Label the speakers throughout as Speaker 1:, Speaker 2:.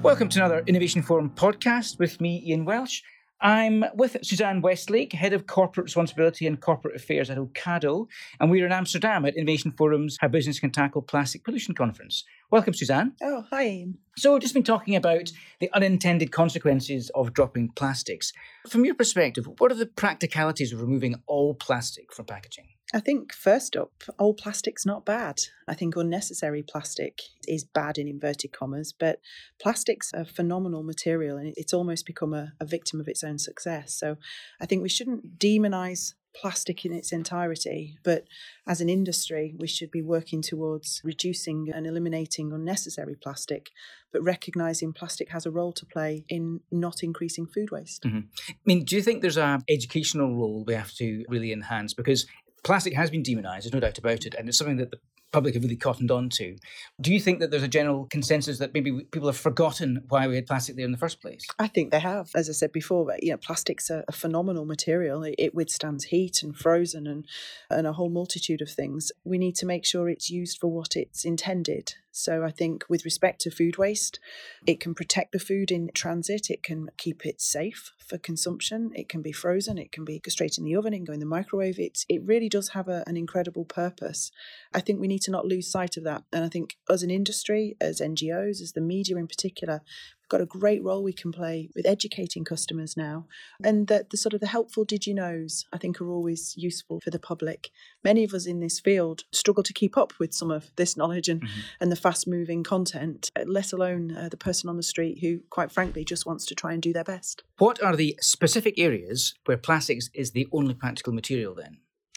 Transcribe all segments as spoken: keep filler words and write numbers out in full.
Speaker 1: Welcome to another Innovation Forum podcast with me, Ian Welsh. I'm with Suzanne Westlake, Head of Corporate Responsibility and Corporate Affairs at Ocado, and we're in Amsterdam at Innovation Forum's How Business Can Tackle Plastic Pollution Conference. Welcome, Suzanne.
Speaker 2: Oh, hi, Ian.
Speaker 1: So we've just been talking about the unintended consequences of dropping plastics. From your perspective, what are the practicalities of removing all plastic from packaging?
Speaker 2: I think, first up, all plastic's not bad. I think unnecessary plastic is bad in inverted commas, but plastic's a phenomenal material and it's almost become a, a victim of its own success. So I think we shouldn't demonise plastic in its entirety, but as an industry, we should be working towards reducing and eliminating unnecessary plastic, but recognising plastic has a role to play in not increasing food waste.
Speaker 1: Mm-hmm. I mean, do you think there's an educational role we have to really enhance? Because plastic has been demonised, there's no doubt about it, and it's something that the public have really cottoned on to. Do you think that there's a general consensus that maybe people have forgotten why we had plastic there in the first place?
Speaker 2: I think they have. As I said before, but, you know, plastic's a, a phenomenal material. It, it withstands heat and frozen and, and a whole multitude of things. We need to make sure it's used for what it's intended. So I think with respect to food waste, it can protect the food in transit, it can keep it safe for consumption, it can be frozen, it can be go straight in the oven, it can go in the microwave. It, it really does have a, an incredible purpose. I think we need to not lose sight of that. And I think as an industry, as N G Os, as the media in particular, got a great role we can play with educating customers now. And that the sort of the helpful did you knows, I think, are always useful for the public. Many of us in this field struggle to keep up with some of this knowledge and, mm-hmm. and the fast-moving content, let alone uh, the person on the street who, quite frankly, just wants to try and do their best.
Speaker 1: What are the specific areas where plastics is the only practical material then?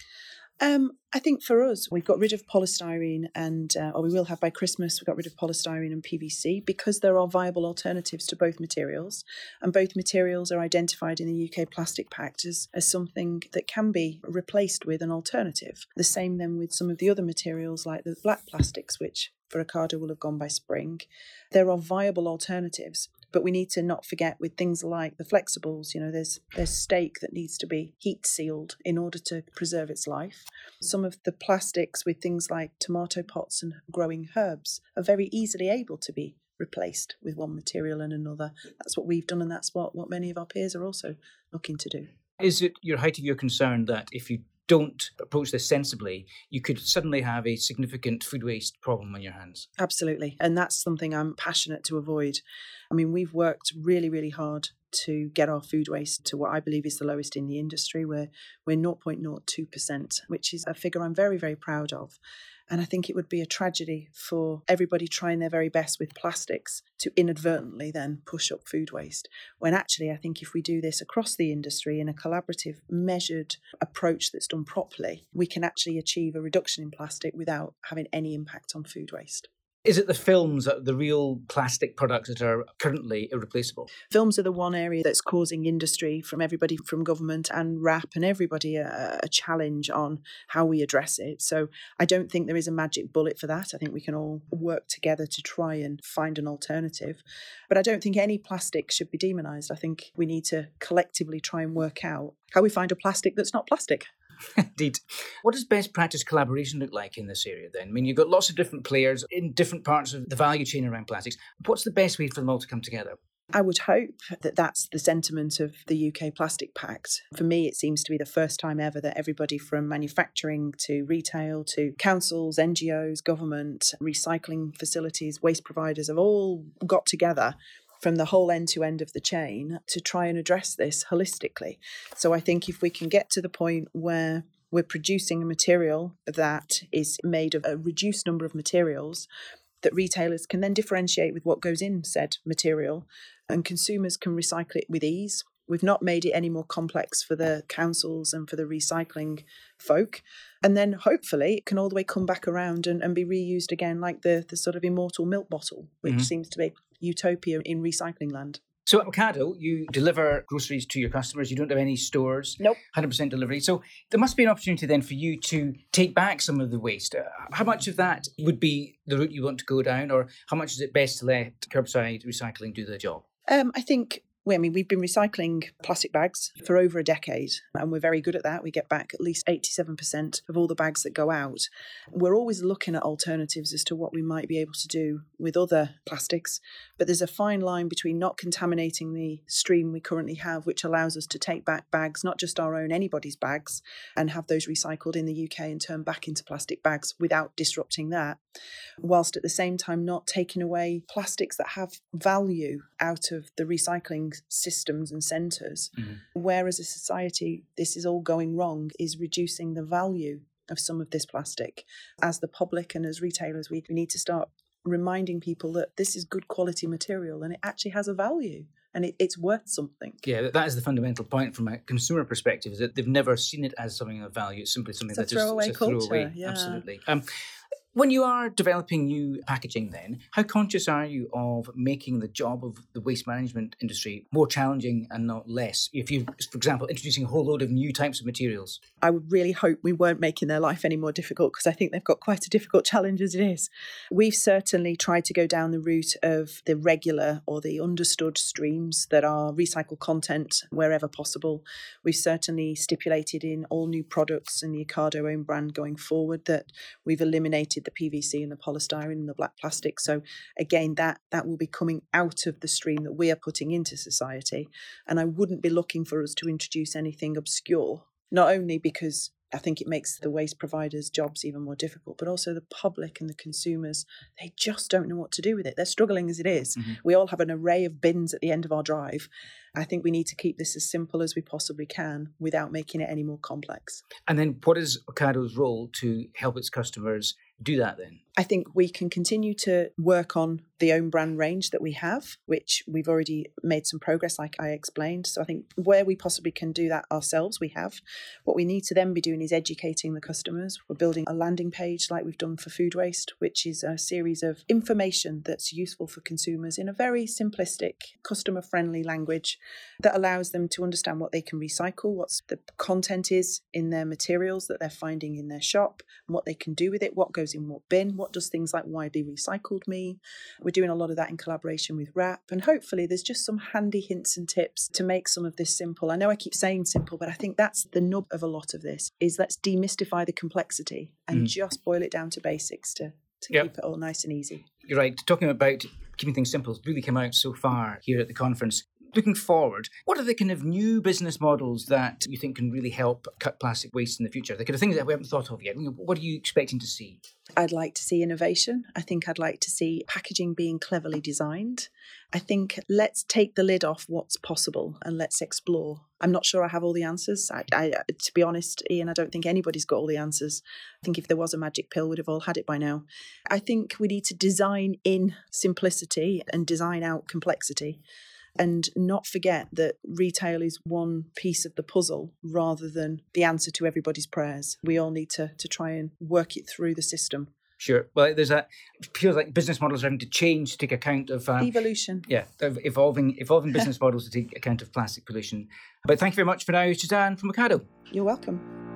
Speaker 2: Um, I think for us, we've got rid of polystyrene and, uh, or we will have by Christmas, we've got rid of polystyrene and P V C because there are viable alternatives to both materials. And both materials are identified in the U K Plastic Pact as, as something that can be replaced with an alternative. The same then with some of the other materials like the black plastics, which for Ocado will have gone by spring. There are viable alternatives. But we need to not forget with things like the flexibles, you know, there's there's steak that needs to be heat sealed in order to preserve its life. Some of the plastics with things like tomato pots and growing herbs are very easily able to be replaced with one material and another. That's what we've done, and that's what, what many of our peers are also looking to do.
Speaker 1: Is it your height of your concern that if you don't approach this sensibly, you could suddenly have a significant food waste problem on your hands?
Speaker 2: Absolutely. And that's something I'm passionate to avoid. I mean, we've worked really, really hard to get our food waste to what I believe is the lowest in the industry. We're, we're zero point zero two percent, which is a figure I'm very, very proud of. And I think it would be a tragedy for everybody trying their very best with plastics to inadvertently then push up food waste. When actually, I think if we do this across the industry in a collaborative, measured approach that's done properly, we can actually achieve a reduction in plastic without having any impact on food waste.
Speaker 1: Is it the films, the real plastic products that are currently irreplaceable?
Speaker 2: Films are the one area that's causing industry, from everybody from government and R A P and everybody, a, a challenge on how we address it. So I don't think there is a magic bullet for that. I think we can all work together to try and find an alternative. But I don't think any plastic should be demonised. I think we need to collectively try and work out how we find a plastic that's not plastic.
Speaker 1: Indeed. What does best practice collaboration look like in this area then? I mean, you've got lots of different players in different parts of the value chain around plastics. What's the best way for them all to come together?
Speaker 2: I would hope that that's the sentiment of the U K Plastic Pact. For me, it seems to be the first time ever that everybody from manufacturing to retail to councils, N G Os, government, recycling facilities, waste providers have all got together from the whole end to end of the chain to try and address this holistically. So I think if we can get to the point where we're producing a material that is made of a reduced number of materials, that retailers can then differentiate with what goes in said material and consumers can recycle it with ease. We've not made it any more complex for the councils and for the recycling folk. And then hopefully it can all the way come back around and, and be reused again, like the, the sort of immortal milk bottle, which mm-hmm. seems to be utopia in recycling land.
Speaker 1: So at Ocado, you deliver groceries to your customers. You don't have any stores.
Speaker 2: Nope.
Speaker 1: one hundred percent delivery. So there must be an opportunity then for you to take back some of the waste. Uh, how much of that would be the route you want to go down, or how much is it best to let curbside recycling do the job?
Speaker 2: Um, I think I mean, we've been recycling plastic bags for over a decade, and we're very good at that. We get back at least eighty-seven percent of all the bags that go out. We're always looking at alternatives as to what we might be able to do with other plastics, but there's a fine line between not contaminating the stream we currently have, which allows us to take back bags, not just our own, anybody's bags, and have those recycled in the U K and turned back into plastic bags without disrupting that, whilst at the same time not taking away plastics that have value out of the recycling systems and centres. Mm-hmm. Where as a society this is all going wrong is reducing the value of some of this plastic. As the public and as retailers, we, we need to start reminding people that this is good quality material and it actually has a value and it, it's worth something.
Speaker 1: Yeah, that is the fundamental point from a consumer perspective, is that they've never seen it as something of value. It's simply something
Speaker 2: it's
Speaker 1: that
Speaker 2: a throwaway
Speaker 1: is a
Speaker 2: culture.
Speaker 1: throwaway.
Speaker 2: Yeah.
Speaker 1: Absolutely. Um, When you are developing new packaging then, how conscious are you of making the job of the waste management industry more challenging and not less? If you, for example, introducing a whole load of new types of materials.
Speaker 2: I would really hope we weren't making their life any more difficult, because I think they've got quite a difficult challenge as it is. We've certainly tried to go down the route of the regular or the understood streams that are recycled content wherever possible. We've certainly stipulated in all new products in the Ocado own brand going forward that we've eliminated the P V C and the polystyrene and the black plastic. So again, that that will be coming out of the stream that we are putting into society. And I wouldn't be looking for us to introduce anything obscure, not only because I think it makes the waste providers' jobs even more difficult, but also the public and the consumers, they just don't know what to do with it. They're struggling as it is. Mm-hmm. We all have an array of bins at the end of our drive. I think we need to keep this as simple as we possibly can without making it any more complex.
Speaker 1: And then what is Ocado's role to help its customers do that then?
Speaker 2: I think we can continue to work on the own brand range that we have, which we've already made some progress, like I explained. So I think where we possibly can do that ourselves, we have. What we need to then be doing is educating the customers. We're building a landing page like we've done for food waste, which is a series of information that's useful for consumers in a very simplistic, customer-friendly language that allows them to understand what they can recycle, what the content is in their materials that they're finding in their shop, and what they can do with it, what goes in what bin, what does things like widely recycled mean. We're doing a lot of that in collaboration with R A P, and hopefully there's just some handy hints and tips to make some of this simple. I know I keep saying simple, but I think that's the nub of a lot of this, is let's demystify the complexity and mm. just boil it down to basics to, to yep. keep it all nice and easy.
Speaker 1: You're right. Talking about keeping things simple has really come out so far here at the conference. Looking forward, what are the kind of new business models that you think can really help cut plastic waste in the future? The kind of things that we haven't thought of yet. What are you expecting to see?
Speaker 2: I'd like to see innovation. I think I'd like to see packaging being cleverly designed. I think let's take the lid off what's possible and let's explore. I'm not sure I have all the answers. I, I, to be honest, Ian, I don't think anybody's got all the answers. I think if there was a magic pill, we'd have all had it by now. I think we need to design in simplicity and design out complexity. And not forget that retail is one piece of the puzzle rather than the answer to everybody's prayers. We all need to, to try and work it through the system.
Speaker 1: Sure. Well, there's a it feels like business models are having to change to take account of um,
Speaker 2: evolution.
Speaker 1: Yeah, evolving evolving business models to take account of plastic pollution. But thank you very much for now, Suzanne from Ocado.
Speaker 2: You're welcome.